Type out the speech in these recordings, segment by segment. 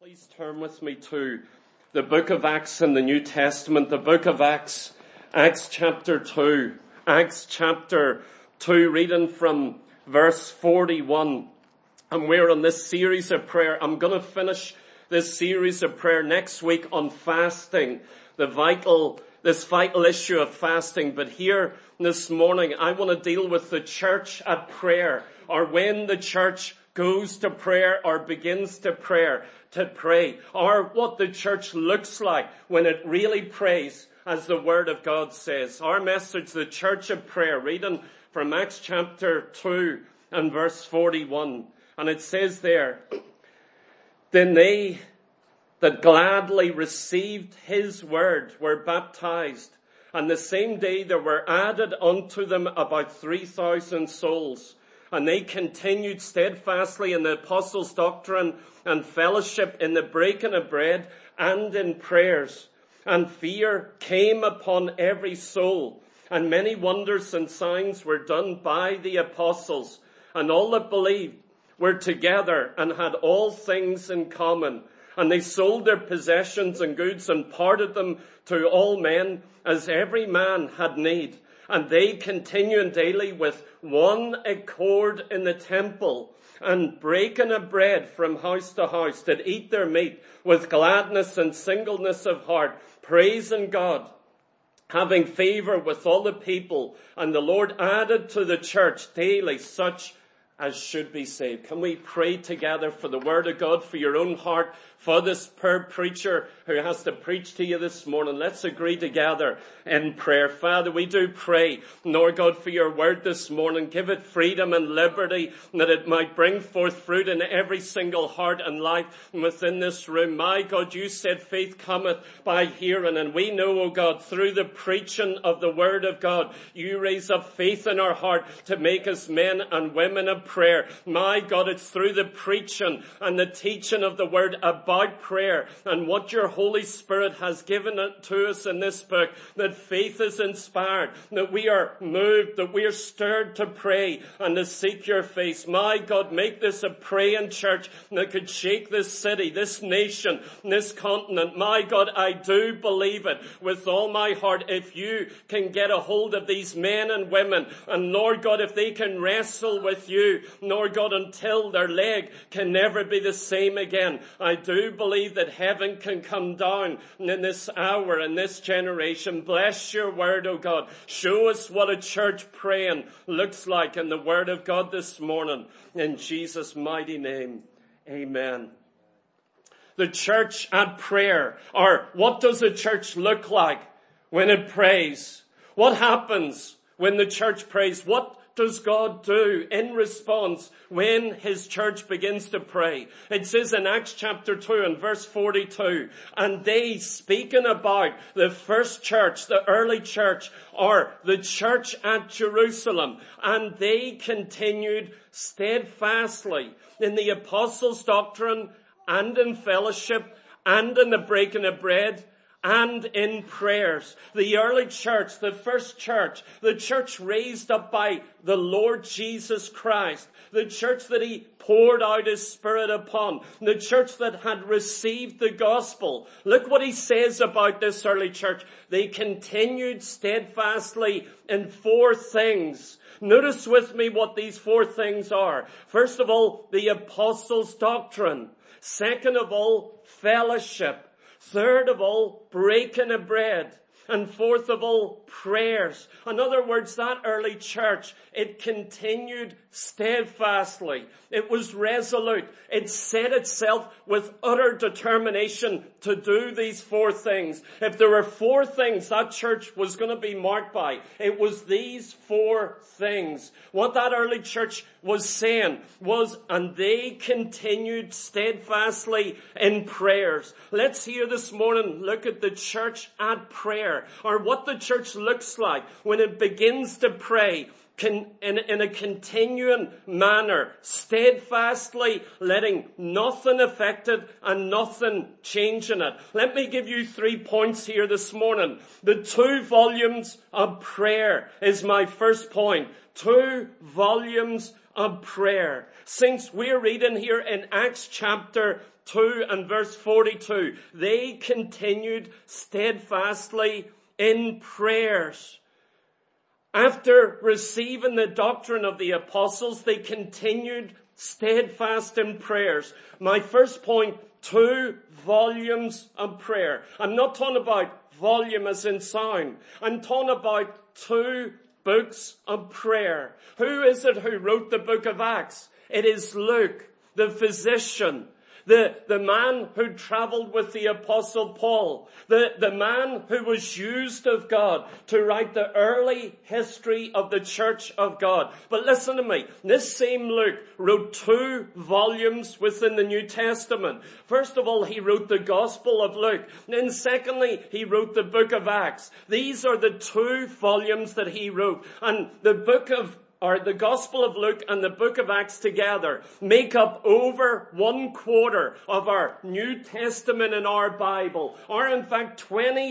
Please turn with me to the book of Acts in the New Testament, the book of Acts, Acts chapter 2. Acts chapter 2, reading from verse 41. And we're on this series of prayer. I'm going to finish this series of prayer next week on fasting, this vital issue of fasting. But here this morning, I want to deal with the church at prayer, or when the church goes to prayer or begins to pray, or what the church looks like when it really prays, as the Word of God says. Our message, the church of prayer, reading from Acts chapter 2 and verse 41. And it says there, "Then they that gladly received his word were baptized, and the same day there were added unto them about 3,000 souls. And they continued steadfastly in the apostles' doctrine and fellowship, in the breaking of bread and in prayers. And fear came upon every soul. And many wonders and signs were done by the apostles. And all that believed were together and had all things in common. And they sold their possessions and goods and parted them to all men as every man had need. And they continuing daily with one accord in the temple, and breaking of bread from house to house, did eat their meat with gladness and singleness of heart, praising God, having favor with all the people. And the Lord added to the church daily such as should be saved." Can we pray together for the word of God, for your own heart, for this preacher who has to preach to you this morning? Let's agree together in prayer. Father, we do pray, Lord God, for your word this morning. Give it freedom and liberty, that it might bring forth fruit in every single heart and life within this room. My God, you said faith cometh by hearing, and we know, oh God, through the preaching of the word of God, you raise up faith in our heart to make us men and women of prayer. My God, it's through the preaching and the teaching of the word about prayer and what your Holy Spirit has given it to us in this book, that faith is inspired, that we are moved, that we are stirred to pray and to seek your face. My God, make this a praying church that could shake this city, this nation, this continent. My God, I do believe it with all my heart. If you can get a hold of these men and women, and Lord God, if they can wrestle with you, Lord God, until their leg can never be the same again, I do believe that heaven can come down in this hour, in this generation. Bless your word, oh God. Show us what a church praying looks like in the word of God this morning. In Jesus' mighty name, amen. The church at prayer, or what does a church look like when it prays? What happens when the church prays? What does God do in response when his church begins to pray? It says in Acts chapter 2 and verse 42, "And they," speaking about the first church, the early church, or the church at Jerusalem, "and they continued steadfastly in the apostles' doctrine and in fellowship and in the breaking of bread and in prayers." The early church, the first church, the church raised up by the Lord Jesus Christ, the church that he poured out his Spirit upon, the church that had received the gospel. Look what he says about this early church. They continued steadfastly in four things. Notice with me what these four things are. First of all, the apostles' doctrine. Second of all, fellowship. Third of all, breaking of bread. And fourth of all, prayers. In other words, that early church, it continued steadfastly. It was resolute. It set itself with utter determination to do these four things. If there were four things that church was going to be marked by, it was these four things. What that early church was saying was, "And they continued steadfastly in prayers." Let's hear this morning, look at the church at prayer, or what the church looks like when it begins to pray in a continuing manner, steadfastly letting nothing affect it and nothing changing it. Let me give you 3 points here this morning. The 2 volumes of prayer is my first point. 2 volumes of prayer. Since we're reading here in Acts chapter 2 and verse 42. They continued steadfastly in prayers. After receiving the doctrine of the apostles, they continued steadfast in prayers. My first point, 2 volumes of prayer. I'm not talking about volume as in sound. I'm talking about 2 books of prayer. Who is it who wrote the book of Acts? It is Luke, the physician. The man who traveled with the apostle Paul, the man who was used of God to write the early history of the church of God. But listen to me, this same Luke wrote 2 volumes within the New Testament. First of all, he wrote the Gospel of Luke. Then secondly, he wrote the book of Acts. These are the 2 volumes that he wrote. And the Gospel of Luke and the book of Acts together make up over 1/4 of our New Testament in our Bible. Or in fact,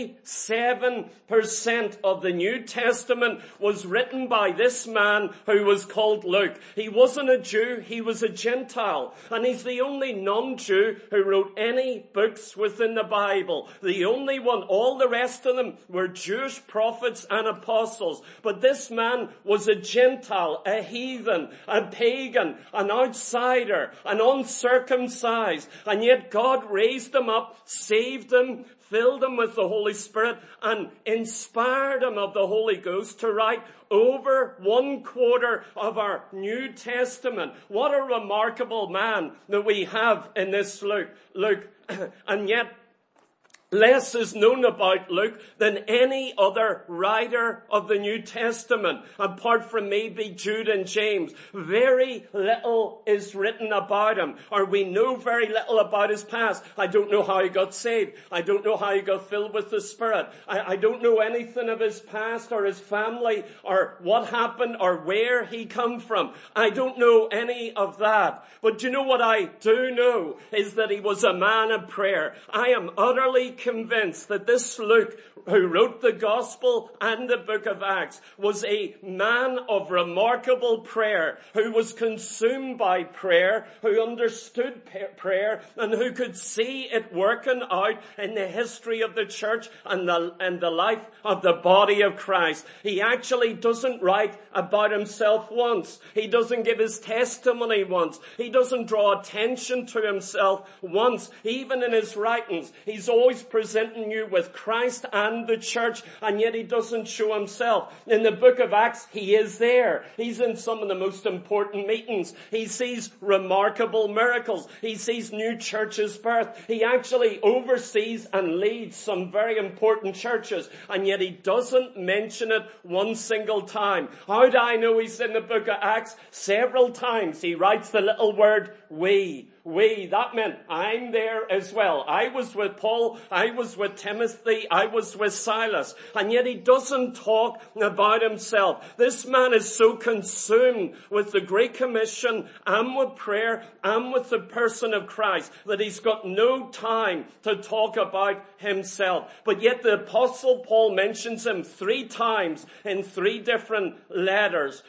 27% of the New Testament was written by this man who was called Luke. He wasn't a Jew, he was a Gentile. And he's the only non-Jew who wrote any books within the Bible. The only one. All the rest of them were Jewish prophets and apostles. But this man was a Gentile, a heathen, a pagan, an outsider, an uncircumcised. And yet God raised him up, saved him, filled him with the Holy Spirit, and inspired him of the Holy Ghost to write over 1/4 of our New Testament. What a remarkable man that we have in this Luke. And yet, less is known about Luke than any other writer of the New Testament, apart from maybe Jude and James. Very little is written about him, or we know very little about his past. I don't know how he got saved. I don't know how he got filled with the Spirit. I don't know anything of his past or his family or what happened or where he come from. I don't know any of that. But you know what I do know is that he was a man of prayer. I am utterly convinced that this Luke, who wrote the Gospel and the book of Acts, was a man of remarkable prayer, who was consumed by prayer, who understood prayer, and who could see it working out in the history of the church and the life of the body of Christ. He actually doesn't write about himself once. He doesn't give his testimony once. He doesn't draw attention to himself once. Even in his writings, he's always presenting you with Christ and the church, and yet he doesn't show himself. In the book of Acts, he is there. He's in some of the most important meetings. He sees remarkable miracles. He sees new churches birth. He actually oversees and leads some very important churches, and yet he doesn't mention it one single time. How do I know he's in the book of Acts? Several times he writes the little word, we. That meant I'm there as well. I was with Paul, I was with Timothy, I was with Silas. And yet he doesn't talk about himself. This man is so consumed with the Great Commission and with prayer and with the person of Christ that he's got no time to talk about himself. But yet the Apostle Paul mentions him 3 times in 3 different letters.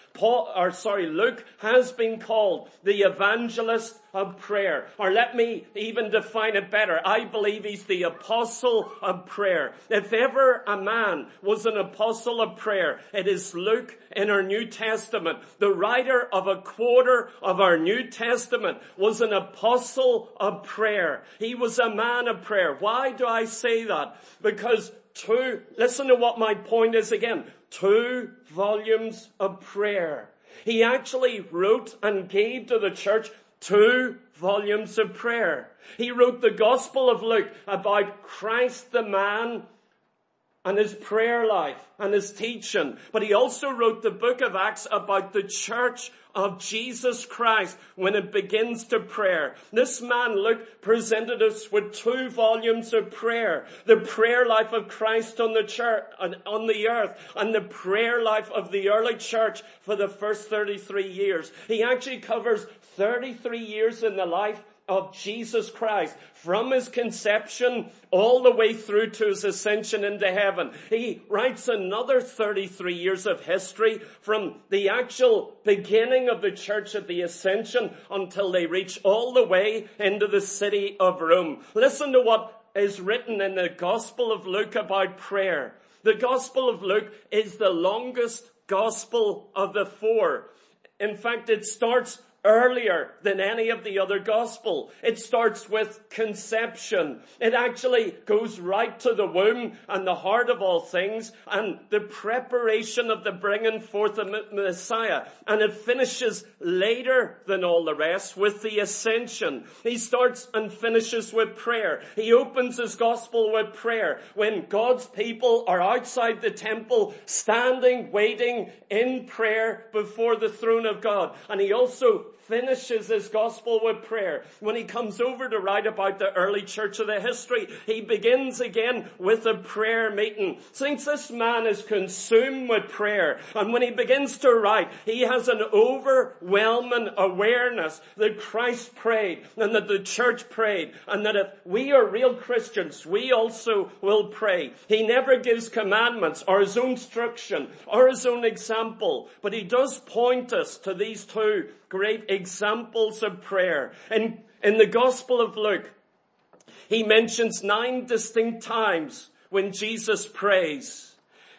Luke has been called the evangelist of prayer. Or let me even define it better. I believe he's the apostle of prayer. If ever a man was an apostle of prayer, it is Luke in our New Testament. The writer of 1/4 of our New Testament was an apostle of prayer. He was a man of prayer. Why do I say that? Because listen to what my point is again. 2 volumes of prayer. He actually wrote and gave to the church 2 volumes of prayer. He wrote the Gospel of Luke about Christ the man and his prayer life and his teaching. But he also wrote the book of Acts about the church of Jesus Christ when it begins to prayer. This man, Luke, presented us with 2 volumes of prayer. The prayer life of Christ on the church, on the earth, and the prayer life of the early church for the first 33 years. He actually covers 33 years in the life of Jesus Christ, from his conception all the way through to his ascension into heaven. He writes another 33 years of history from the actual beginning of the church at the ascension until they reach all the way into the city of Rome. Listen to what is written in the Gospel of Luke about prayer. The Gospel of Luke is the longest gospel of the four. In fact, it starts earlier than any of the other gospel. It starts with conception. It actually goes right to the womb and the heart of all things and the preparation of the bringing forth of the Messiah. And it finishes later than all the rest with the ascension. He starts and finishes with prayer. He opens his gospel with prayer. When God's people are outside the temple, standing, waiting in prayer before the throne of God. And he also finishes his gospel with prayer. When he comes over to write about the early church of the history, he begins again with a prayer meeting. Since this man is consumed with prayer, and when he begins to write, he has an overwhelming awareness that Christ prayed, and that the church prayed, and that if we are real Christians, we also will pray. He never gives commandments or his own instruction or his own example, but he does point us to these two great examples of prayer. In the Gospel of Luke, he mentions 9 distinct times when Jesus prays.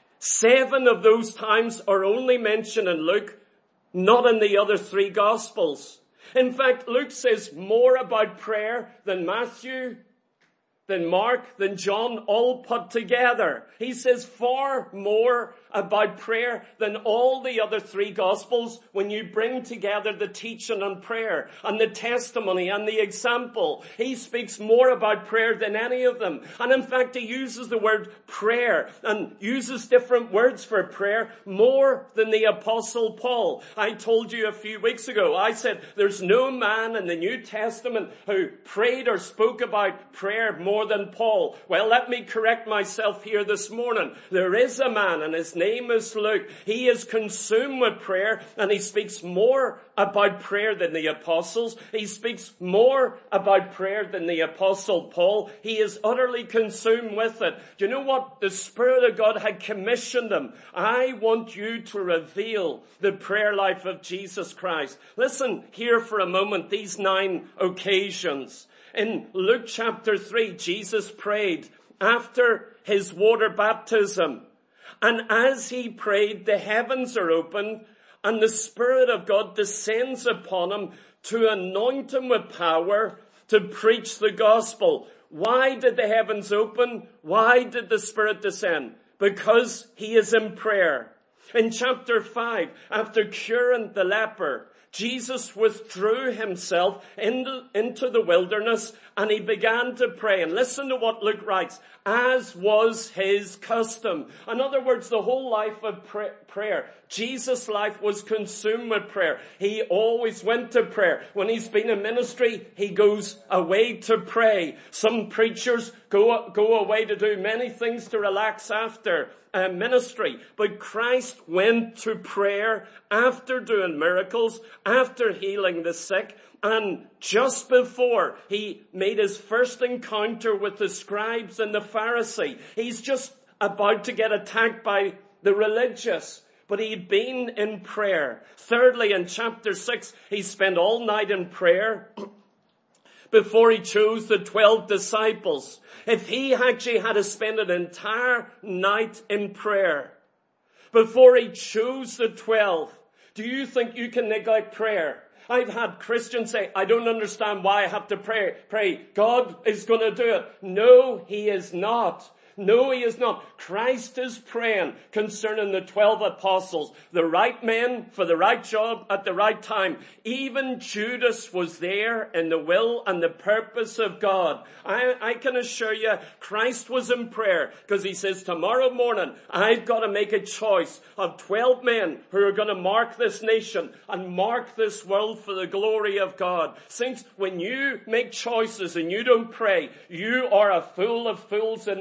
7 of those times are only mentioned in Luke, not in the other 3 Gospels. In fact, Luke says more about prayer than Matthew, than Mark, than John, all put together. He says far more about prayer than all the other 3 Gospels when you bring together the teaching on prayer and the testimony and the example. He speaks more about prayer than any of them. And in fact, he uses the word prayer and uses different words for prayer more than the Apostle Paul. I told you a few weeks ago, I said there's no man in the New Testament who prayed or spoke about prayer more than Paul. Well, let me correct myself here this morning. There is a man, and his name is Luke. He is consumed with prayer, and he speaks more about prayer than the apostles. He speaks more about prayer than the Apostle Paul. He is utterly consumed with it. Do you know what? The Spirit of God had commissioned him. I want you to reveal the prayer life of Jesus Christ. Listen here for a moment, these 9 occasions. In Luke chapter 3, Jesus prayed after his water baptism. And as he prayed, the heavens are opened and the Spirit of God descends upon him to anoint him with power to preach the gospel. Why did the heavens open? Why did the Spirit descend? Because he is in prayer. In chapter 5, after curing the leper, Jesus withdrew himself into the wilderness and he began to pray. And listen to what Luke writes, as was his custom. In other words, the whole life of prayer. Jesus' life was consumed with prayer. He always went to prayer. When he's been in ministry, he goes away to pray. Some preachers go away to do many things to relax after ministry. But Christ went to prayer after doing miracles, after healing the sick, and just before he made his first encounter with the scribes and the Pharisee. He's just about to get attacked by the religious, but he'd been in prayer. Thirdly, in chapter 6, he spent all night in prayer before he chose the 12 disciples. If he actually had to spend an entire night in prayer before he chose the 12, do you think you can neglect prayer? I've had Christians say, I don't understand why I have to pray. God is going to do it. No, he is not. No, he is not. Christ is praying concerning the 12 apostles, the right men for the right job at the right time. Even Judas was there in the will and the purpose of God. I can assure you, Christ was in prayer because he says, tomorrow morning, I've got to make a choice of 12 men who are going to mark this nation and mark this world for the glory of God. Since when you make choices and you don't pray, you are a fool of fools in this house.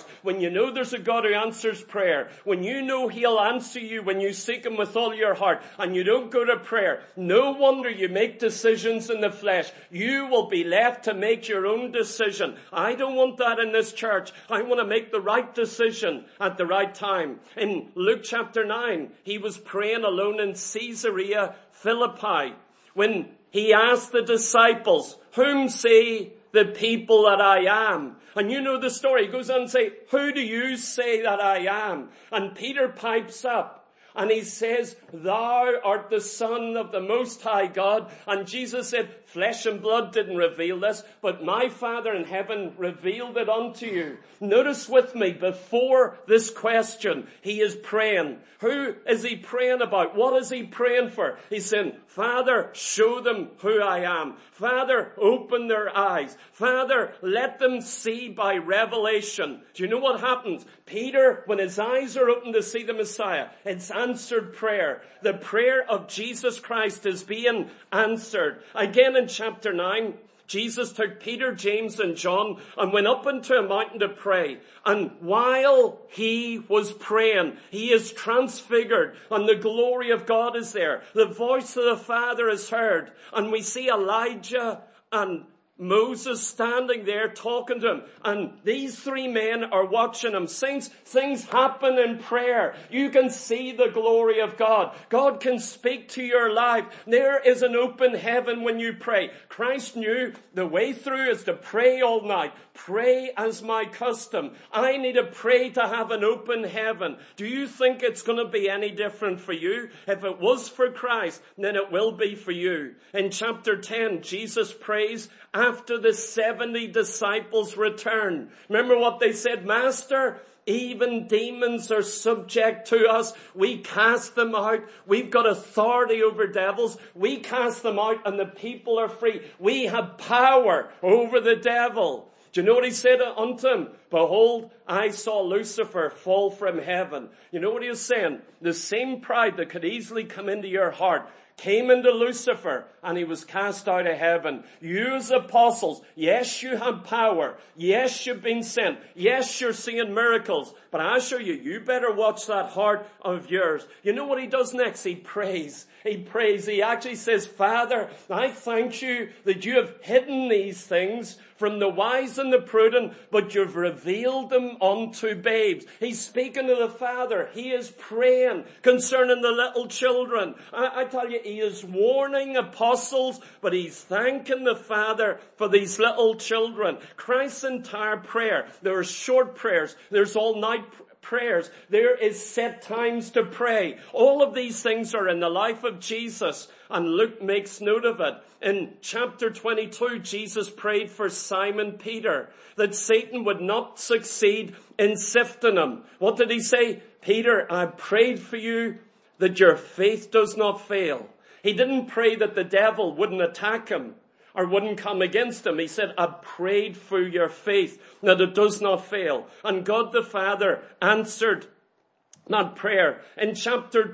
hearts, when you know there's a God who answers prayer, when you know he'll answer you when you seek him with all your heart, and you don't go to prayer, no wonder you make decisions in the flesh. You will be left to make your own decision. I don't want that in this church. I want to make the right decision at the right time. In Luke chapter 9, he was praying alone in Caesarea Philippi when he asked the disciples, whom say the people that I am? And you know the story. He goes on and say, who do you say that I am? And Peter pipes up and he says, thou art the Son of the Most High God. And Jesus said, flesh and blood didn't reveal this, but my Father in heaven revealed it unto you. Notice with me, before this question, he is praying. Who is he praying about? What is he praying for? He's saying, Father, show them who I am. Father, open their eyes. Father, let them see by revelation. Do you know what happens? Peter, when his eyes are open to see the Messiah, it's answered prayer. The prayer of Jesus Christ is being answered. Again in chapter 9, Jesus took Peter, James, and John and went up into a mountain to pray. And while he was praying, he is transfigured and the glory of God is there. The voice of the Father is heard. And we see Elijah and Moses standing there talking to him, and these three men are watching him. Things happen in prayer. You can see the glory of God. God can speak to your life. There is an open heaven when you pray. Christ knew the way through is to pray all night. Pray as my custom. I need to pray to have an open heaven. Do you think it's going to be any different for you? If it was for Christ, then it will be for you. In chapter 10, Jesus prays after the 70 disciples return. Remember what they said, Master, even demons are subject to us. We cast them out. We've got authority over devils. We cast them out and the people are free. We have power over the devil. Do you know what he said unto him? Behold, I saw Lucifer fall from heaven. You know what he was saying? The same pride that could easily come into your heart came into Lucifer and he was cast out of heaven. You as apostles, yes, you have power. Yes, you've been sent. Yes, you're seeing miracles. But I assure you, you better watch that heart of yours. You know what he does next? He prays. He prays. He actually says, Father, I thank you that you have hidden these things from the wise and the prudent, but you've revealed them unto babes. He's speaking to the Father. He is praying concerning the little children. I tell you, he is warning apostles, but he's thanking the Father for these little children. Christ's entire prayer, there are short prayers, there's all night prayers, there is set times to pray. All of these things are in the life of Jesus, and Luke makes note of it. In chapter 22, Jesus prayed for Simon Peter that Satan would not succeed in sifting him. What did he say? Peter, I prayed for you that your faith does not fail. He didn't pray that the devil wouldn't attack him or wouldn't come against him. He said, I prayed for your faith that it does not fail. And God the Father answered that prayer. In chapter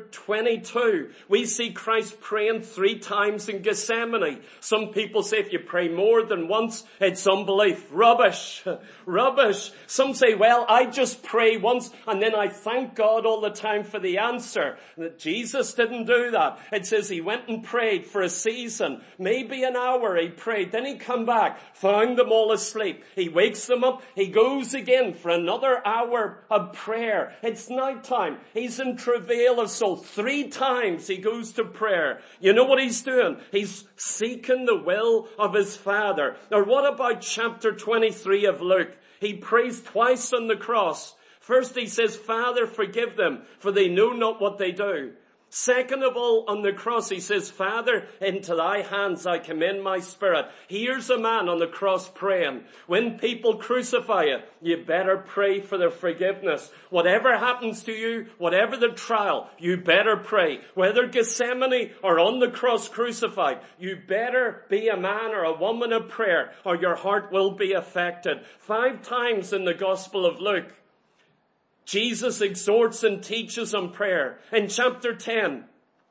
22, we see Christ praying 3 times in Gethsemane. Some people say if you pray more than once, it's unbelief. Rubbish. Rubbish. Some say, well, I just pray once and then I thank God all the time for the answer. Jesus didn't do that. It says he went and prayed for a season, maybe an hour he prayed. Then he come back, found them all asleep. He wakes them up. He goes again for another hour of prayer. It's night time. He's in travail of soul. 3 times he goes to prayer. You know what he's doing? He's seeking the will of his Father. Or what about chapter 23 of Luke? He prays twice on the cross. First he says, Father, forgive them, for they know not what they do. Second of all, on the cross, he says, Father, into thy hands I commend my spirit. Here's a man on the cross praying. When people crucify you, you better pray for their forgiveness. Whatever happens to you, whatever the trial, you better pray. Whether Gethsemane or on the cross crucified, you better be a man or a woman of prayer, or your heart will be affected. 5 times in the Gospel of Luke, Jesus exhorts and teaches on prayer. In chapter 10,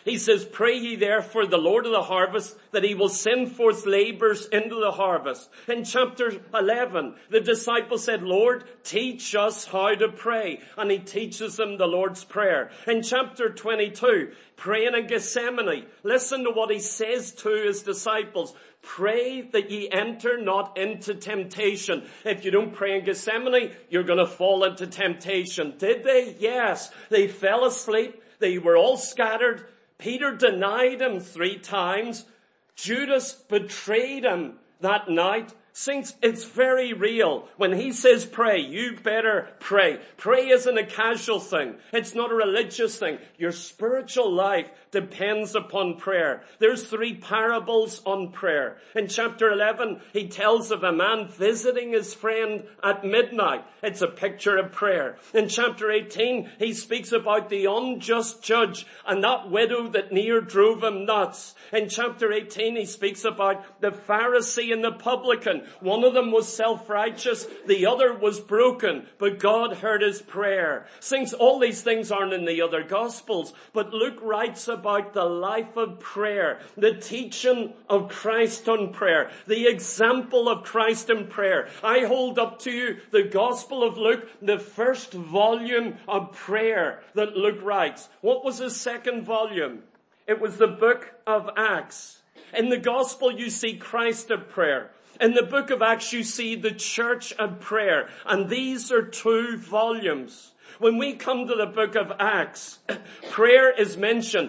He says, pray ye therefore the Lord of the harvest that he will send forth laborers into the harvest. In chapter 11, the disciples said, Lord, teach us how to pray. And he teaches them the Lord's Prayer. In chapter 22, praying in Gethsemane, listen to what he says to his disciples. Pray that ye enter not into temptation. If you don't pray in Gethsemane, you're going to fall into temptation. Did they? Yes. They fell asleep. They were all scattered. Peter denied him 3 times. Judas betrayed him that night. Saints, it's very real. When he says pray, you better pray. Pray isn't a casual thing. It's not a religious thing. Your spiritual life depends upon prayer. There's 3 parables on prayer. In chapter 11, he tells of a man visiting his friend at midnight. It's a picture of prayer. In chapter 18, he speaks about the unjust judge and that widow that near drove him nuts. In chapter 18, he speaks about the Pharisee and the publican. One of them was self-righteous, the other was broken, but God heard his prayer. Saints, all these things aren't in the other Gospels, but Luke writes about the life of prayer, the teaching of Christ on prayer, the example of Christ in prayer. I hold up to you the Gospel of Luke, the first volume of prayer that Luke writes. What was his second volume? It was the book of Acts. In the Gospel, you see Christ of prayer. In the book of Acts, you see the church of prayer. And these are 2 volumes. When we come to the book of Acts, prayer is mentioned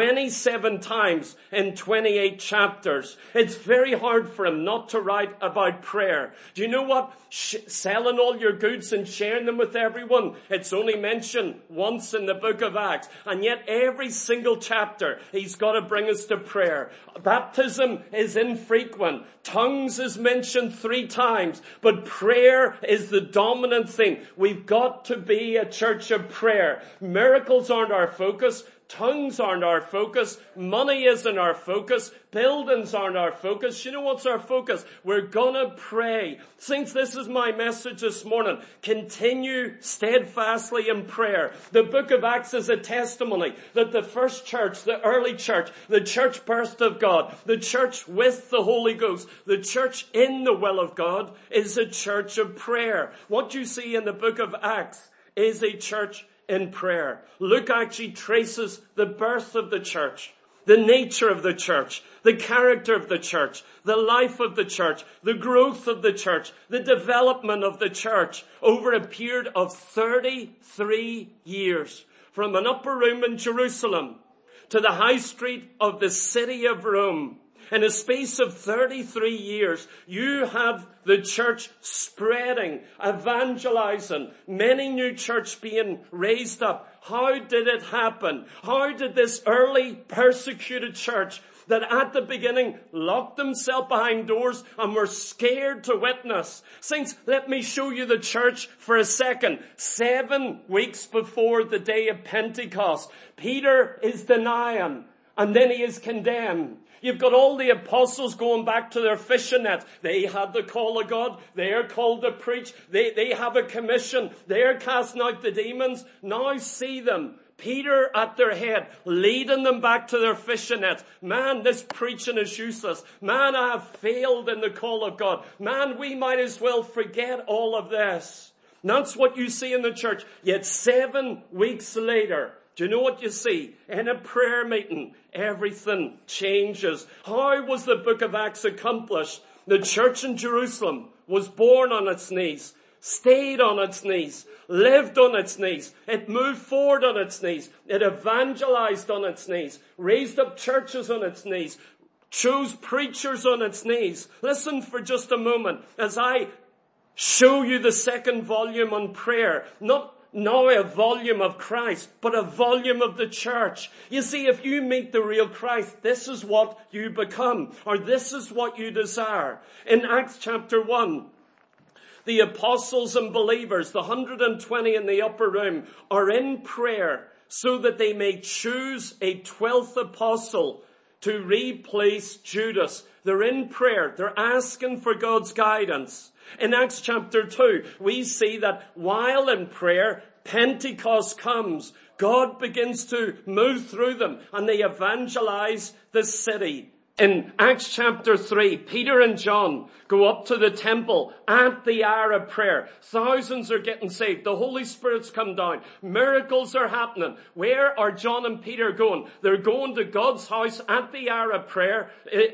27 times in 28 chapters. It's very hard for him not to write about prayer. Do you know what? Selling all your goods and sharing them with everyone, it's only mentioned once in the book of Acts. And yet every single chapter, he's got to bring us to prayer. Baptism is infrequent. Tongues is mentioned 3 times. But prayer is the dominant thing. We've got to be a church of prayer. Miracles aren't our focus. Tongues aren't our focus. Money isn't our focus. Buildings aren't our focus. You know what's our focus? We're gonna pray. Saints, this is my message this morning. Continue steadfastly in prayer. The book of Acts is a testimony that the first church, the early church, the church birth of God, the church with the Holy Ghost, the church in the will of God is a church of prayer. What you see in the book of Acts is a church in prayer. Luke actually traces the birth of the church, the nature of the church, the character of the church, the life of the church, the growth of the church, the development of the church over a period of 33 years. From an upper room in Jerusalem to the high street of the city of Rome. In a space of 33 years, you have the church spreading, evangelizing, many new churches being raised up. How did it happen? How did this early persecuted church that at the beginning locked themselves behind doors and were scared to witness? Saints, let me show you the church for a second. 7 weeks before the day of Pentecost, Peter is denying and then he is condemned. You've got all the apostles going back to their fishing nets. They had the call of God. They are called to preach. They have a commission. They are casting out the demons. Now see them. Peter at their head, leading them back to their fishing nets. Man, this preaching is useless. Man, I have failed in the call of God. Man, we might as well forget all of this. And that's what you see in the church. Yet 7 weeks later, do you know what you see? In a prayer meeting, everything changes. How was the book of Acts accomplished? The church in Jerusalem was born on its knees, stayed on its knees, lived on its knees. It moved forward on its knees. It evangelized on its knees, raised up churches on its knees, chose preachers on its knees. Listen for just a moment as I show you the second volume on prayer. Not now a volume of Christ, but a volume of the church. You see, if you meet the real Christ, this is what you become, or this is what you desire. In Acts chapter 1, the apostles and believers, the 120 in the upper room, are in prayer so that they may choose a 12th apostle to replace Judas. They're in prayer. They're asking for God's guidance. In Acts chapter 2, we see that while in prayer, Pentecost comes. God begins to move through them and they evangelize the city. In Acts chapter 3, Peter and John go up to the temple at the hour of prayer. Thousands are getting saved. The Holy Spirit's come down. Miracles are happening. Where are John and Peter going? They're going to God's house at the hour of prayer,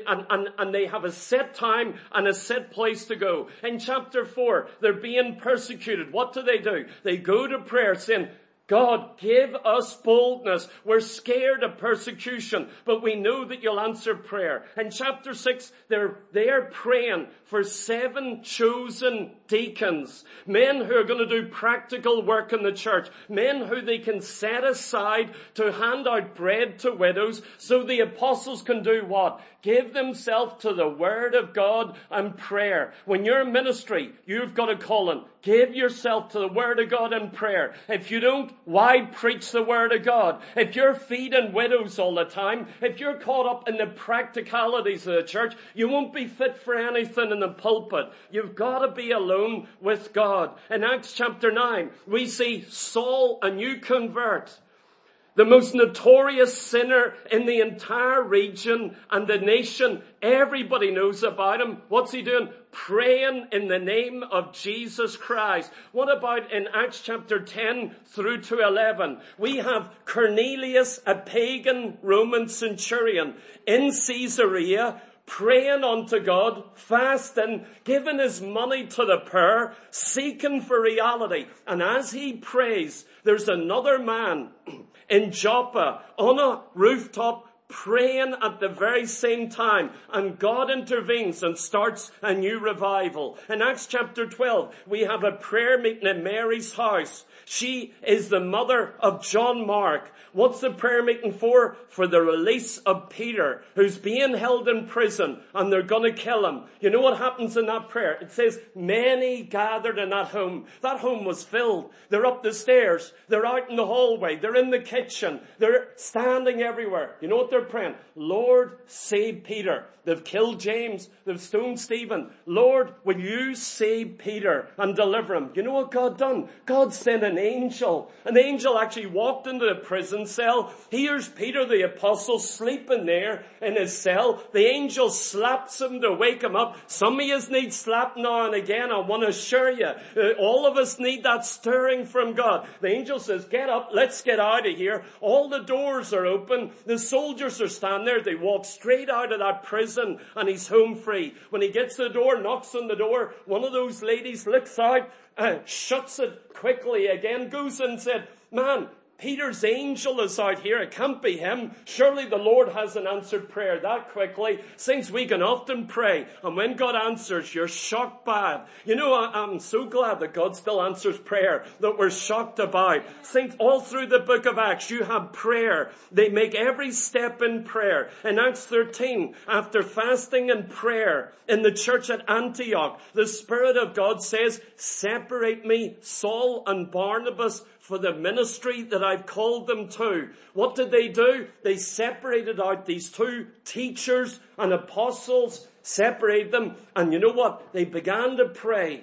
and they have a set time and a set place to go. In chapter 4, they're being persecuted. What do? They go to prayer saying, God, give us boldness. We're scared of persecution, but we know that you'll answer prayer. In chapter 6, they're praying for 7 chosen deacons, men who are going to do practical work in the church, men who they can set aside to hand out bread to widows, so the apostles can do what? Give themselves to the Word of God and prayer. When you're in ministry, you've got a calling. Give yourself to the Word of God and prayer. If you don't, why preach the Word of God? If you're feeding widows all the time, if you're caught up in the practicalities of the church, you won't be fit for anything in the pulpit. You've got to be alone with God. In Acts chapter 9, we see Saul, a new convert, the most notorious sinner in the entire region and the nation. Everybody knows about him. What's he doing? Praying in the name of Jesus Christ. What about in Acts chapter 10 through to 11? We have Cornelius, a pagan Roman centurion in Caesarea, praying unto God, fasting, giving his money to the poor, seeking for reality. And as he prays, there's another man in Joppa on a rooftop praying at the very same time, and God intervenes and starts a new revival. In Acts chapter 12, we have a prayer meeting in Mary's house. She is the mother of John Mark. What's the prayer meeting for? For the release of Peter, who's being held in prison, and they're going to kill him. You know what happens in that prayer? It says, many gathered in that home. That home was filled. They're up the stairs. They're out in the hallway. They're in the kitchen. They're standing everywhere. You know what they're praying? Lord, save Peter. They've killed James. They've stoned Stephen. Lord, will you save Peter and deliver him? You know what God done? God sent an angel. An angel actually walked into the prison cell. Here's Peter the apostle sleeping there in his cell. The angel slaps him to wake him up. Some of you need slap now and again. I want to assure you, all of us need that stirring from God. The angel says, get up, let's get out of here. All the doors are open. The soldiers are standing there. They walk straight out of that prison and he's home free. When he gets to the door, knocks on the door, one of those ladies looks out, shuts it quickly again, goes in and said, man, Peter's angel is out here. It can't be him. Surely the Lord hasn't answered prayer that quickly. Saints, we can often pray, and when God answers, you're shocked by it. You know, I'm so glad that God still answers prayer, that we're shocked about. Saints, all through the book of Acts, you have prayer. They make every step in prayer. In Acts 13, after fasting and prayer in the church at Antioch, the Spirit of God says, separate me, Saul and Barnabas, for the ministry that I've called them to. What did they do? They separated out these 2 teachers and apostles, separated them. And you know what? They began to pray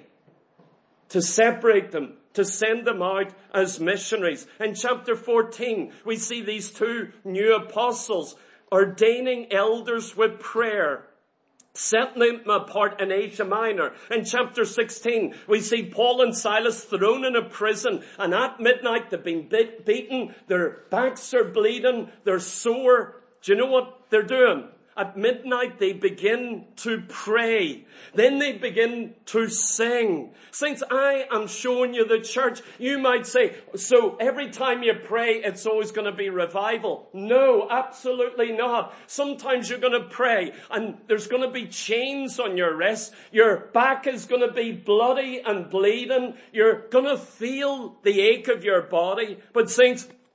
to separate them, to send them out as missionaries. In chapter 14, we see these 2 new apostles ordaining elders with prayer, setting them apart in Asia Minor. In chapter 16, we see Paul and Silas thrown in a prison, and at midnight they've been beaten, their backs are bleeding, they're sore. Do you know what they're doing? At midnight, they begin to pray. Then they begin to sing. Saints, I am showing you the church. You might say, so every time you pray, it's always going to be revival. No, absolutely not. Sometimes you're going to pray and there's going to be chains on your wrists. Your back is going to be bloody and bleeding. You're going to feel the ache of your body. But saints,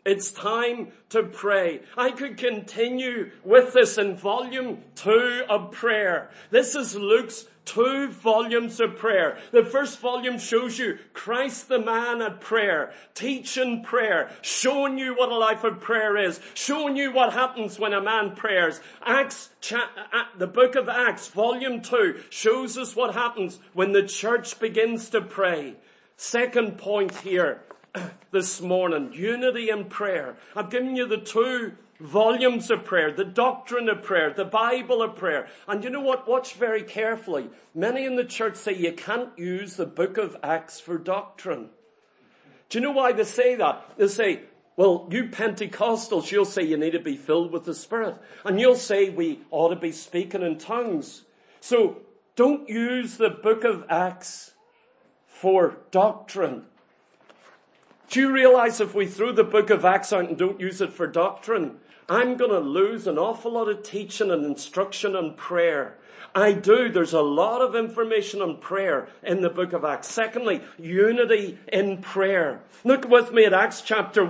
It's time to pray. I could continue with this in volume 2 of prayer. This is Luke's 2 volumes of prayer. The first volume shows you Christ the man at prayer, teaching prayer, showing you what a life of prayer is, showing you what happens when a man prays. The book of Acts, volume 2, shows us what happens when the church begins to pray. Second point here this morning, unity in prayer. I've given you the 2 volumes of prayer, the doctrine of prayer, the Bible of prayer. And you know what? Watch very carefully. Many in the church say you can't use the book of Acts for doctrine. Do you know why they say that? They say, well, you Pentecostals, you'll say you need to be filled with the Spirit. And you'll say we ought to be speaking in tongues. So don't use the book of Acts for doctrine. Do you realize if we throw the book of Acts out and don't use it for doctrine, I'm going to lose an awful lot of teaching and instruction on prayer. I do. There's a lot of information on prayer in the book of Acts. Secondly, unity in prayer. Look with me at Acts chapter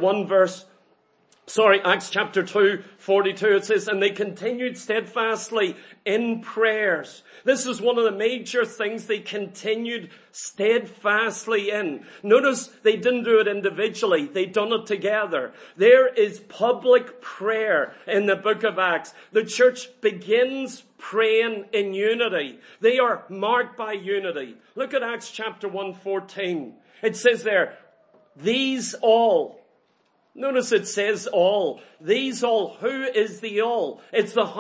2:42. It says, and they continued steadfastly in prayers. This is one of the major things they continued steadfastly in. Notice they didn't do it individually. They done it together. There is public prayer in the book of Acts. The church begins praying in unity. They are marked by unity. Look at Acts chapter 1:14. It says there, these all. Notice it says all. These all. Who is the all? It's the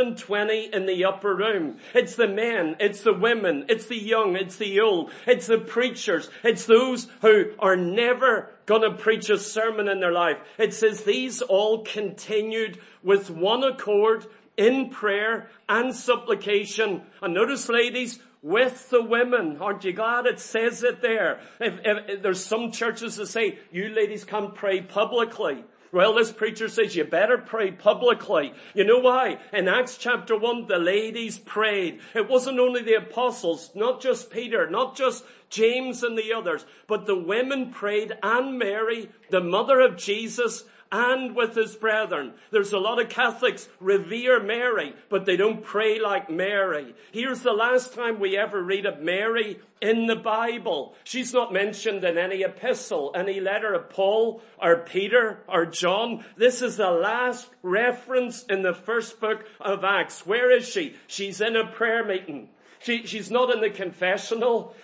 120 in the upper room. It's the men. It's the women. It's the young. It's the old. It's the preachers. It's those who are never going to preach a sermon in their life. It says these all continued with one accord in prayer and supplication. And notice, ladies, with the women. Aren't you glad it says it there? If there's some churches that say, you ladies can't pray publicly. Well, this preacher says you better pray publicly. You know why? In Acts chapter 1, the ladies prayed. It wasn't only the apostles, not just Peter, not just James and the others, but the women prayed, and Mary, the mother of Jesus, and with his brethren. There's a lot of Catholics revere Mary, but they don't pray like Mary. Here's the last time we ever read of Mary in the Bible. She's not mentioned in any epistle, any letter of Paul or Peter or John. This is the last reference in the first book of Acts. Where is she? She's in a prayer meeting. She's not in the confessional.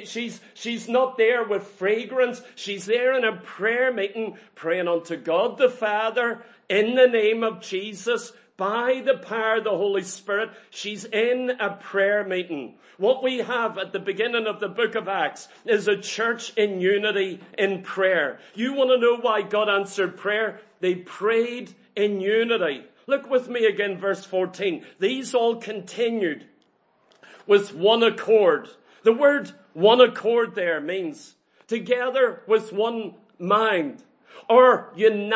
She's not there with fragrance. She's there in a prayer meeting, praying unto God the Father in the name of Jesus by the power of the Holy Spirit. She's in a prayer meeting. What we have at the beginning of the book of Acts is a church in unity in prayer. You want to know why God answered prayer? They prayed in unity. Look with me again, verse 14. These all continued with one accord. The word one accord there means together with one mind, or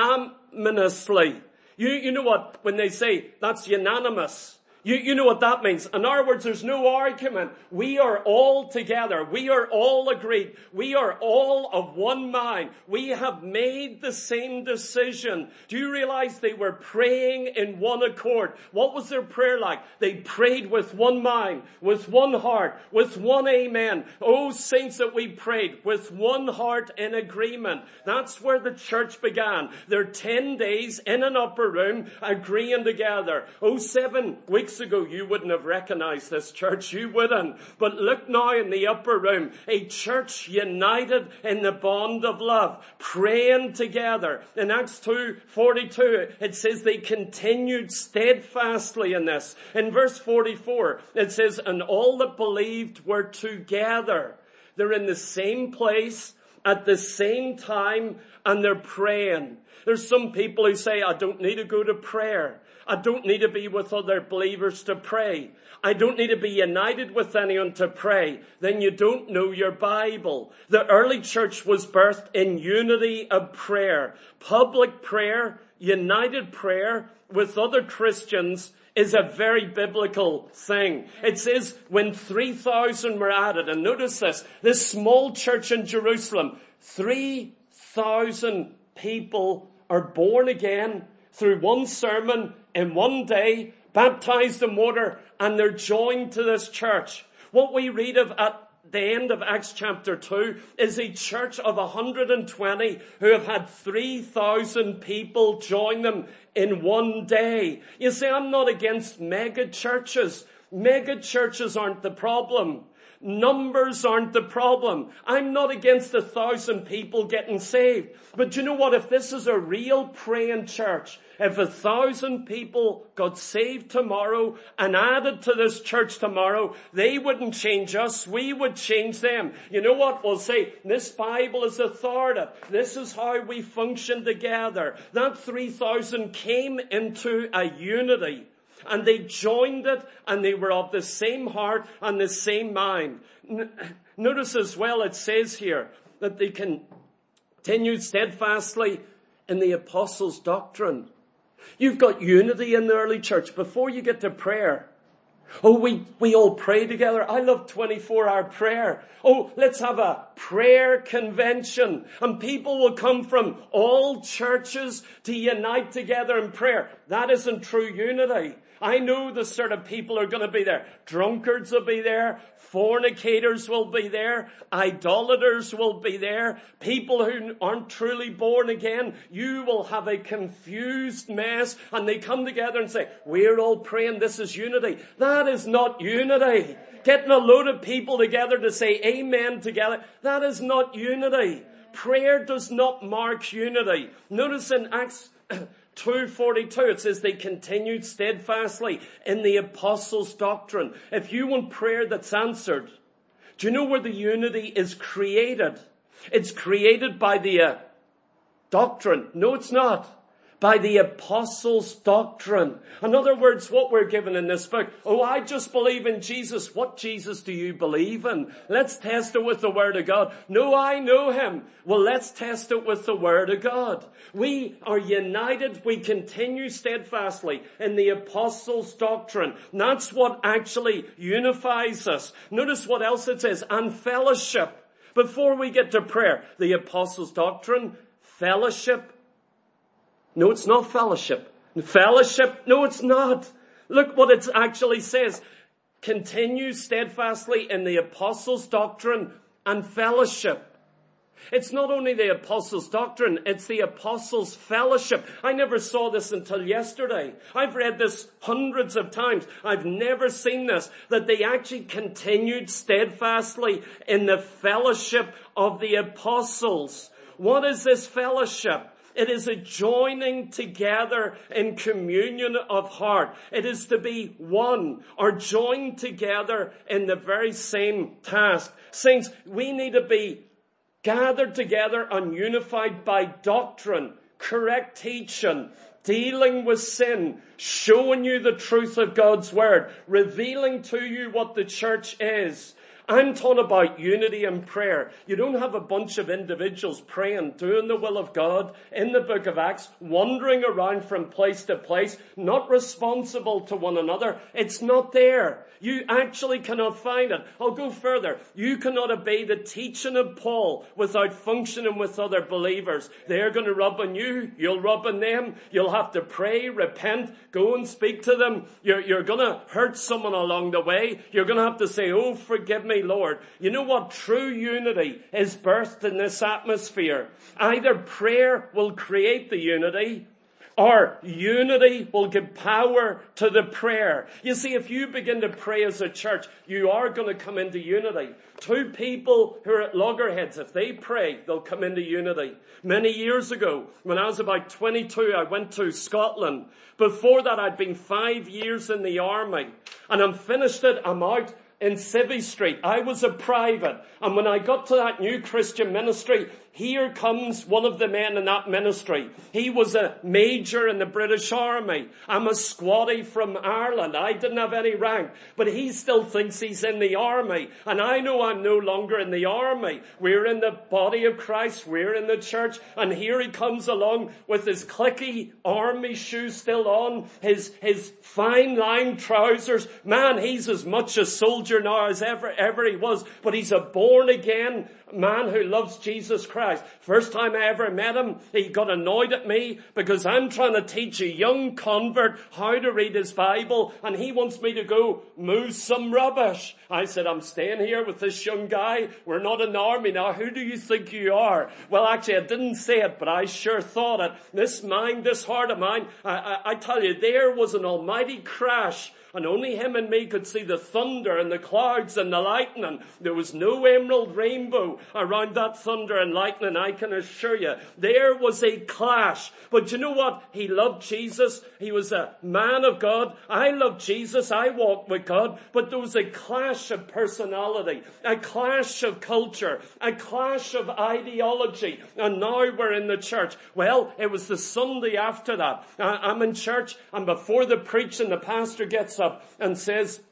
unanimously. You know what, when they say that's unanimous, you know what that means. In other words, there's no argument. We are all together. We are all agreed. We are all of one mind. We have made the same decision. Do you realize they were praying in one accord? What was their prayer like? They prayed with one mind, with one heart, with one amen. Oh, saints, that we prayed with one heart in agreement. That's where the church began. They're 10 days in an upper room agreeing together. 7 weeks ago, you wouldn't have recognized this church. You wouldn't. But look now in the upper room, a church united in the bond of love, praying together. In Acts 2:42, it says they continued steadfastly in this. In verse 44, it says, and all that believed were together. They're in the same place at the same time, and they're praying. There's some people who say, I don't need to go to prayer. I don't need to be with other believers to pray. I don't need to be united with anyone to pray. Then you don't know your Bible. The early church was birthed in unity of prayer. Public prayer, united prayer with other Christians is a very biblical thing. It says when 3,000 were added, and notice this small church in Jerusalem, 3,000 people are born again through one sermon in one day, baptized in water, and they're joined to this church. What we read of at the end of Acts chapter 2 is a church of 120 who have had 3,000 people join them in one day. You see, I'm not against mega churches. Mega churches aren't the problem. Numbers aren't the problem. I'm not against 1,000 people getting saved. But you know what? If this is a real praying church, if 1,000 people got saved tomorrow and added to this church tomorrow, they wouldn't change us. We would change them. You know what? We'll say, this Bible is authoritative. This is how we function together. That 3,000 came into a unity. And they joined it, and they were of the same heart and the same mind. Notice as well, it says here that they continued steadfastly in the apostles' doctrine. You've got unity in the early church. Before you get to prayer, we all pray together. I love 24-hour prayer. Let's have a prayer convention. And people will come from all churches to unite together in prayer. That isn't true unity. I know the sort of people are going to be there. Drunkards will be there. Fornicators will be there. Idolaters will be there. People who aren't truly born again. You will have a confused mess. And they come together and say, we're all praying. This is unity. That is not unity. Getting a load of people together to say amen together. That is not unity. Prayer does not mark unity. Notice in Acts 2:42, it says they continued steadfastly in the apostles' doctrine. If you want prayer that's answered, do you know where the unity is created? It's created by the doctrine. No, it's not. By the apostles' doctrine. In other words, what we're given in this book. I just believe in Jesus. What Jesus do you believe in? Let's test it with the Word of God. No, I know Him. Well, let's test it with the Word of God. We are united. We continue steadfastly in the apostles' doctrine. And that's what actually unifies us. Notice what else it says. And fellowship. Before we get to prayer, the apostles' doctrine, fellowship. No, it's not fellowship. Fellowship, no, it's not. Look what it actually says. Continue steadfastly in the apostles' doctrine and fellowship. It's not only the apostles' doctrine, it's the apostles' fellowship. I never saw this until yesterday. I've read this hundreds of times. I've never seen this, that they actually continued steadfastly in the fellowship of the apostles. What is this fellowship? It is a joining together in communion of heart. It is to be one or joined together in the very same task. Saints, we need to be gathered together and unified by doctrine, correct teaching, dealing with sin, showing you the truth of God's word, revealing to you what the church is. I'm talking about unity and prayer. You don't have a bunch of individuals praying, doing the will of God in the book of Acts, wandering around from place to place, not responsible to one another. It's not there. You actually cannot find it. I'll go further. You cannot obey the teaching of Paul without functioning with other believers. They're going to rub on you. You'll rub on them. You'll have to pray, repent, go and speak to them. You're going to hurt someone along the way. You're going to have to say, forgive me, Lord. You know what? True unity is birthed in this atmosphere. Either prayer will create the unity, or unity will give power to the prayer. You see, if you begin to pray as a church, you are going to come into unity. Two people who are at loggerheads, if they pray, they'll come into unity. Many years ago, when I was about 22, I went to Scotland. Before that, I'd been 5 years in the army. And I'm finished it, I'm out in Civvy Street. I was a private. And when I got to that new Christian ministry, here comes one of the men in that ministry. He was a major in the British Army. I'm a squatty from Ireland. I didn't have any rank. But he still thinks he's in the army. And I know I'm no longer in the army. We're in the body of Christ. We're in the church. And here he comes along with his clicky army shoes still on. His fine line trousers. Man, he's as much a soldier now as ever he was. But he's a born again man who loves Jesus Christ. First time I ever met him, he got annoyed at me because I'm trying to teach a young convert how to read his Bible, and he wants me to go move some rubbish. I said, I'm staying here with this young guy. We're not an army now. Who do you think you are? Well, actually, I didn't say it, but I sure thought it. This mind, this heart of mine, I tell you, there was an almighty crash. And only him and me could see the thunder and the clouds and the lightning. There was no emerald rainbow around that thunder and lightning, I can assure you. There was a clash. But you know what? He loved Jesus. He was a man of God. I loved Jesus. I walked with God. But there was a clash of personality, a clash of culture, a clash of ideology. And now we're in the church. Well, it was the Sunday after that. I'm in church, and before the preaching, the pastor gets up and says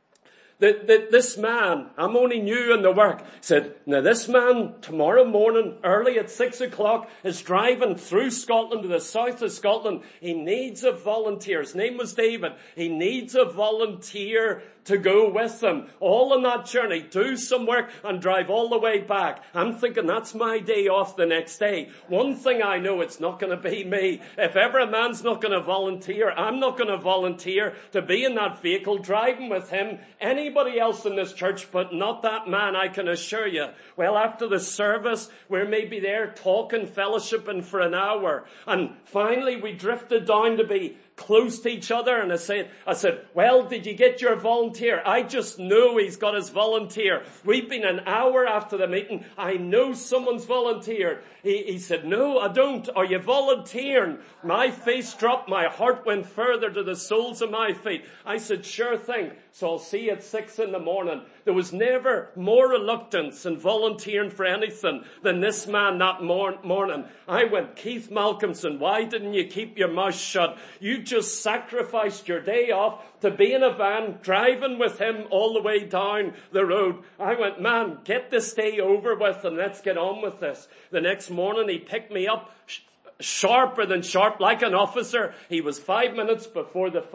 that this man, I'm only new in the work, said, now this man tomorrow morning early at 6 o'clock is driving through Scotland to the south of Scotland. He needs a volunteer. His name was David. He needs a volunteer to go with them all on that journey, do some work and drive all the way back. I'm thinking that's my day off the next day. One thing I know, it's not going to be me. If ever a man's not going to volunteer, I'm not going to volunteer to be in that vehicle driving with him, anybody else in this church, but not that man, I can assure you. Well, after the service, we're maybe there talking, fellowshipping for an hour. And finally we drifted down to be close to each other, and I said, well, did you get your volunteer? I just know he's got his volunteer. We've been an hour after the meeting. I know someone's volunteered. He said, no, I don't. Are you volunteering? My face dropped. My heart went further to the soles of my feet. I said, sure thing. So I'll see you at 6 a.m. There was never more reluctance in volunteering for anything than this man that morning. I went, Keith Malcolmson, why didn't you keep your mouth shut? You just sacrificed your day off to be in a van driving with him all the way down the road. I went, man, get this day over with and let's get on with this. The next morning he picked me up sharper than sharp, like an officer. He was 5 minutes before the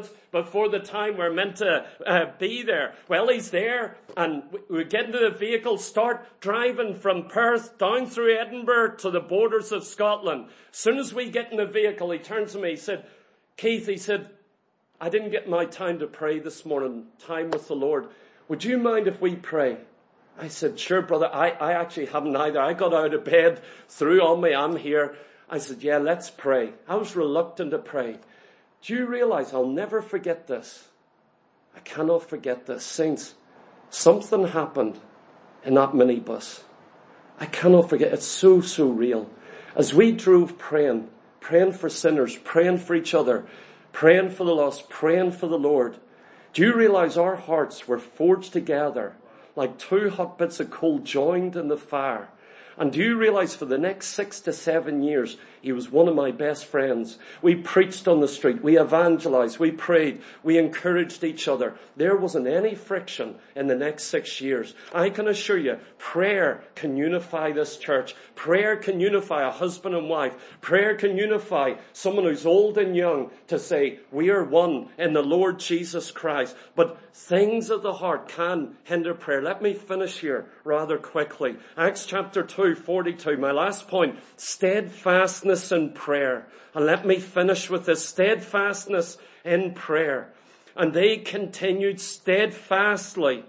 time we're meant to be there. Well, he's there, and we get into the vehicle, start driving from Perth down through Edinburgh to the borders of Scotland. As soon as we get in the vehicle, he turns to me, he said, Keith, he said, I didn't get my time to pray this morning, time with the Lord. Would you mind if we pray? I said, sure, brother. I actually haven't either. I got out of bed, threw on me, I'm here. I said, yeah, let's pray. I was reluctant to pray. Do you realize I'll never forget this? I cannot forget this. Saints, something happened in that minibus. I cannot forget. It's so, so real. As we drove praying for sinners, praying for each other, praying for the lost, praying for the Lord. Do you realize our hearts were forged together like two hot bits of coal joined in the fire? And do you realize for the next 6 to 7 years, he was one of my best friends. We preached on the street. We evangelized. We prayed. We encouraged each other. There wasn't any friction in the next 6 years. I can assure you, prayer can unify this church. Prayer can unify a husband and wife. Prayer can unify someone who's old and young to say, we are one in the Lord Jesus Christ. But things of the heart can hinder prayer. Let me finish here rather quickly. Acts chapter 2:42, my last point, steadfastness in prayer. And let me finish with this, steadfastness in prayer. And they continued steadfastly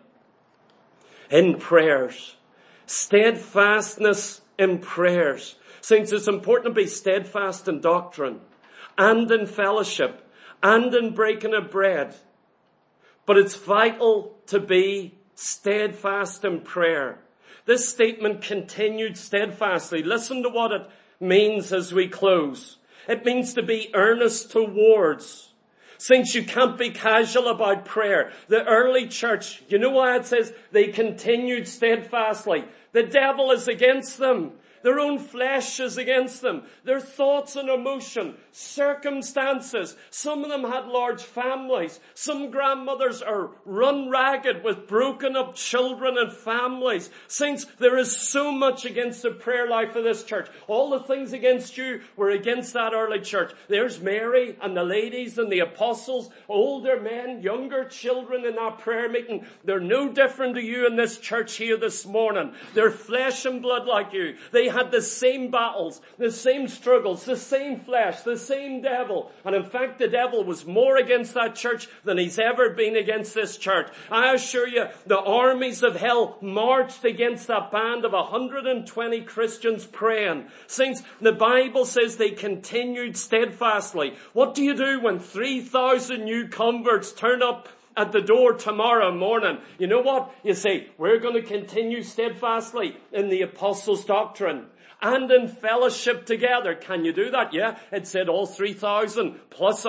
in prayers. Steadfastness in prayers. Saints, it's important to be steadfast in doctrine and in fellowship and in breaking of bread. But it's vital to be steadfast in prayer. This statement continued steadfastly. Listen to what it means as we close. It means to be earnest towards. Saints, you can't be casual about prayer. The early church, you know why it says they continued steadfastly? The devil is against them. Their own flesh is against them. Their thoughts and emotion, circumstances. Some of them had large families. Some grandmothers are run ragged with broken up children and families. Saints, there is so much against the prayer life of this church. All the things against you were against that early church. There's Mary and the ladies and the apostles, older men, younger children in that prayer meeting. They're no different to you in this church here this morning. They're flesh and blood like you. They had the same battles, the same struggles, the same flesh, the same devil. And in fact, the devil was more against that church than he's ever been against this church. I assure you, the armies of hell marched against that band of 120 Christians praying. Saints, the Bible says they continued steadfastly. What do you do when 3,000 new converts turn up at the door tomorrow morning? You know what? You say, we're going to continue steadfastly in the apostles' doctrine and in fellowship together. Can you do that? Yeah. It said all 3,000 plus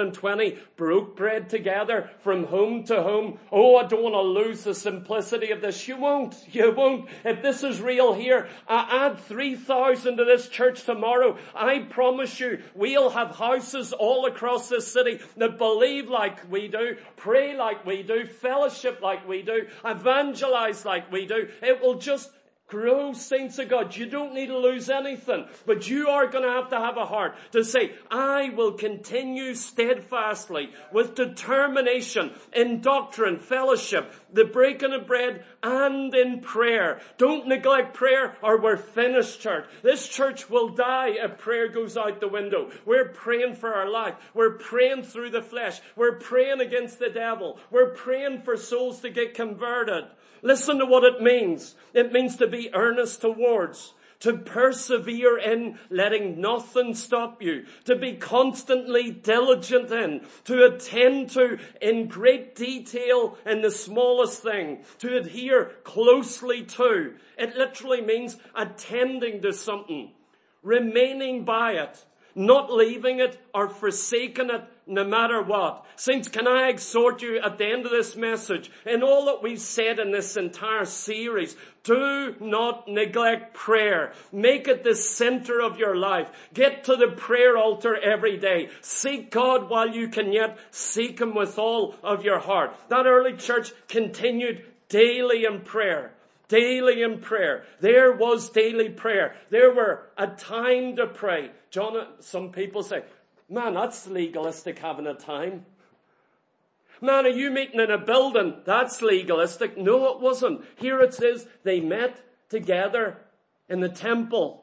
120 broke bread together from home to home. Oh, I don't want to lose the simplicity of this. You won't. If this is real here, add 3,000 to this church tomorrow. I promise you, we'll have houses all across this city that believe like we do, pray like we do, fellowship like we do, evangelize like we do. It will just grow, saints of God. You don't need to lose anything, but you are going to have a heart to say, I will continue steadfastly with determination in doctrine, fellowship, the breaking of bread, and in prayer. Don't neglect prayer or we're finished, church. This church will die if prayer goes out the window. We're praying for our life. We're praying through the flesh. We're praying against the devil. We're praying for souls to get converted. Listen to what it means. It means to be earnest towards, to persevere in, letting nothing stop you, to be constantly diligent in, to attend to in great detail in the smallest thing, to adhere closely to. It literally means attending to something, remaining by it, not leaving it or forsaking it no matter what. Saints, can I exhort you at the end of this message, in all that we've said in this entire series, do not neglect prayer. Make it the center of your life. Get to the prayer altar every day. Seek God while you can yet seek Him with all of your heart. That early church continued daily in prayer. Daily in prayer. There was daily prayer. There were a time to pray. Some people say, man, that's legalistic, having a time. Man, are you meeting in a building? That's legalistic. No, it wasn't. Here it says they met together in the temple.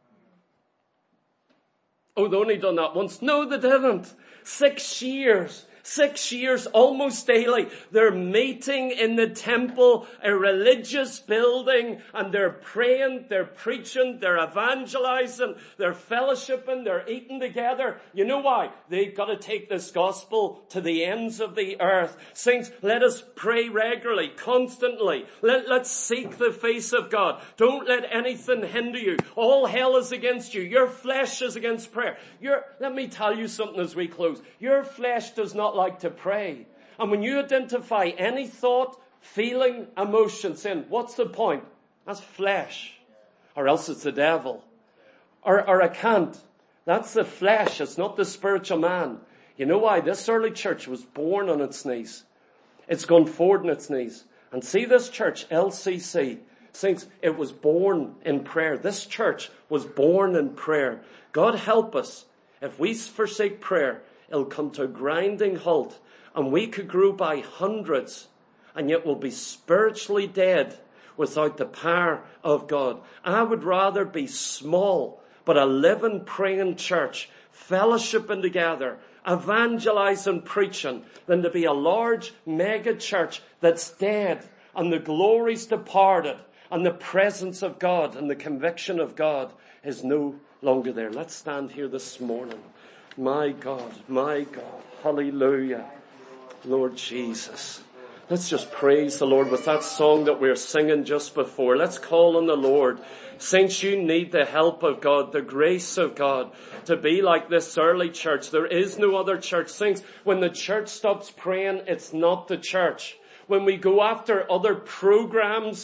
Oh, they only done that once. No, they didn't. 6 years. 6 years, almost daily, they're meeting in the temple, a religious building, and they're praying, they're preaching, they're evangelizing, they're fellowshipping, they're eating together. You know why? They've got to take this gospel to the ends of the earth. Saints, let us pray regularly, constantly. Let's seek the face of God. Don't let anything hinder you. All hell is against you. Your flesh is against prayer. Let me tell you something as we close. Your flesh does not like to pray. And when you identify any thought, feeling, emotion, saying, what's the point? That's flesh. Or else it's the devil. Or I can't. That's the flesh. It's not the spiritual man. You know why? This early church was born on its knees. It's gone forward on its knees. And see this church, LCC. Saints, it was born in prayer. This church was born in prayer. God help us. If we forsake prayer, it'll come to a grinding halt, and we could grow by hundreds, and yet we'll be spiritually dead without the power of God. I would rather be small, but a living, praying church, fellowshipping together, evangelizing, preaching, than to be a large mega church that's dead, and the glory's departed, and the presence of God and the conviction of God is no longer there. Let's stand here this morning. My God, hallelujah, Lord Jesus. Let's just praise the Lord with that song that we were singing just before. Let's call on the Lord. Saints, you need the help of God, the grace of God, to be like this early church. There is no other church. Saints, when the church stops praying, it's not the church. When we go after other programs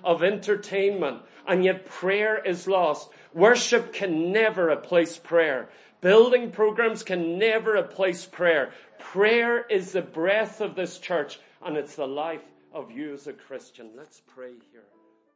of entertainment, and yet prayer is lost. Worship can never replace prayer. Building programs can never replace prayer. Prayer is the breath of this church, and it's the life of you as a Christian. Let's pray here.